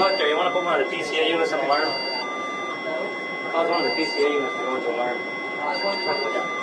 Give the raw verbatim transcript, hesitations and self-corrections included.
out there. You want to put one of the P C A units in alarm? Cause one of the P C A units to go into alarm.